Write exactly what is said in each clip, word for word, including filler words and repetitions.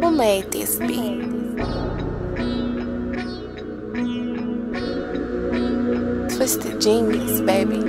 Who made this beat? Twisted Genius, baby.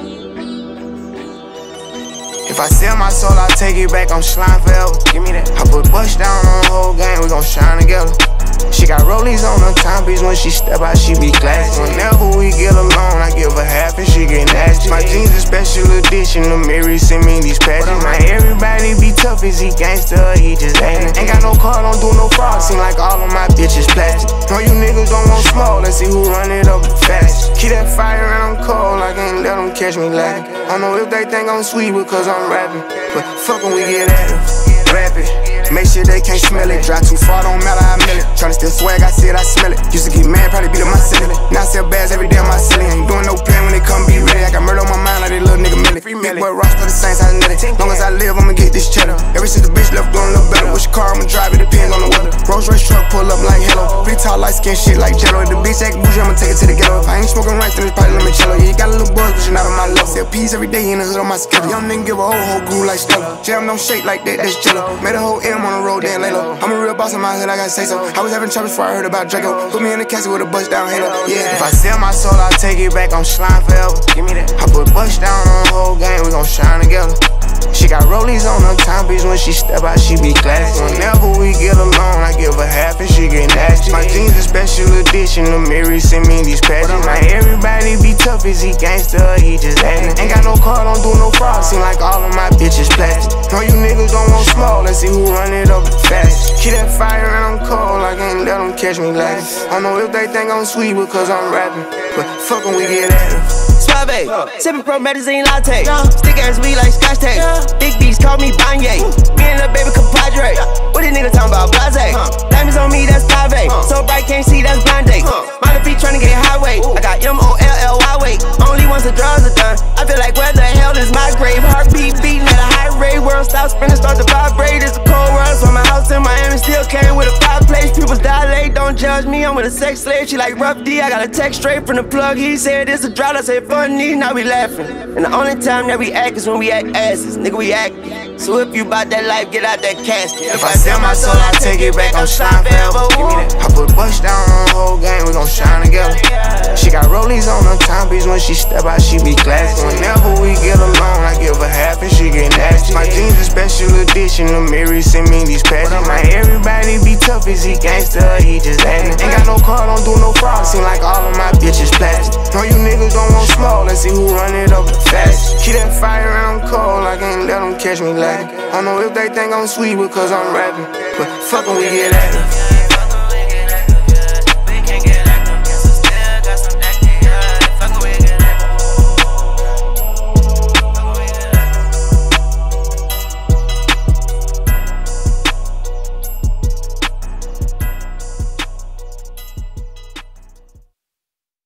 If I sell my soul, I'll take it back, I'm slime forever. Give me that. I put bust down on the whole game, we gon' shine together. She got rollies on her timepiece, when she step out, she be classy. Whenever we get alone, I give her half and she get nasty. My jeans a special edition, the Mary send me these patches. Man, everybody be tough, is he gangsta, he just actin'. Ain't got no car, don't do no fraud, seem like all of my bitches plastic. No, you niggas don't want small, let's see who run it up fast. Keep that fire and I'm cold, I can't let them catch me lacking. I don't know if they think I'm sweet because I'm rapping, but fuck when we get at it, rap it. Make sure they can't smell it. Drive too far, don't matter, I mill it. Tryna steal swag, I see it, I smell it. Used to get mad, probably beat up my ceiling. Now I sell bags every day on my ceiling. Ain't doing no plan when they come be ready. I got murder on my mind like that little nigga Millie. Big boy Ross for the Saints, I knit it. Long as I live, I'ma get this cheddar. Ever since the bitch left, doing a little better. Which car I'ma drive, it depends on the weather. Rolls Royce truck, pull up like hello. Big tall, light skin shit like jello. If the bitch act bougie, I'ma take it to the ghetto. If I ain't smoking rice, then it's probably limoncello. Yeah, you got a little buzz, but you're not on my level. Sell peas every day in the hood on my schedule. Young nigga give a whole whole groove like Stella. Jam don't shake like that, that's jello. Made a whole M on the road, then lay low. I'm a real boss in my hood, I gotta say so. I was having trouble before I heard about Draco. Put me in the casket with a bust down halo. Yeah, if I sell my soul, I'll take it back, I'm slime forever. Give me that. I put bust down on the whole game, we gon' shine together. She got rollies on her timepiece, when she step out, she be classy. Whenever we get alone, I give her half and she get nasty. My jeans a special edition, the Mary send me these patches. Man, everybody be tough, is he gangsta, he just actin'. Ain't got no car, don't do no fraud, seem like all of my bitches plastic. No, you niggas don't want small, let's see who run it up fast. Keep that fire and I'm cold, I can't let them catch me lacking. I don't know if they think I'm sweet because I'm rapping, but fuck when we get at it. Suave, sippin' pro medicine latte. Stick ass weed like scotch tape. Big beats call me Banye. Me and the baby compadre. What these niggas talking about? Blase. Diamonds on me, that's five A. So bright, can't see, that's blind date. Minor feet tryna get highway. I got M O L L Y weight. Only once the drugs are done. I feel like where the hell is my grave? Heartbeat beating at a high rate. World stops spinning, start to vibrate. It's a cold world, so my house in Miami still came with a fireplace. People dilate, don't judge me. I'm with a sex slave. She like rough D. I got a text straight from the plug. He said it's a drought. I said funny. Now we laughing. And the only time that we act is when we act asses. Nigga, we act. So if you bout that life, get out that casket. If I sell my soul, I take it back, I'm slime forever. Give me that. I put bust down on the whole game, we gon' shine together. She got rollies on her timepiece, when she step out, she be classy. Whenever we get alone, I give her half and she get nasty. My jeans a special edition, the Mary send me these patches. Man, everybody be tough, is he gangsta, he just actin'. Ain't got no car, don't do no fraud, seem like all of my bitches plastic. No, you niggas don't want small, let's see who run it up fast. Keep that fire and I'm cold, I can't let them catch me lacking. I don't know if they think I'm sweet because I'm rapping, but fuck when we get at it.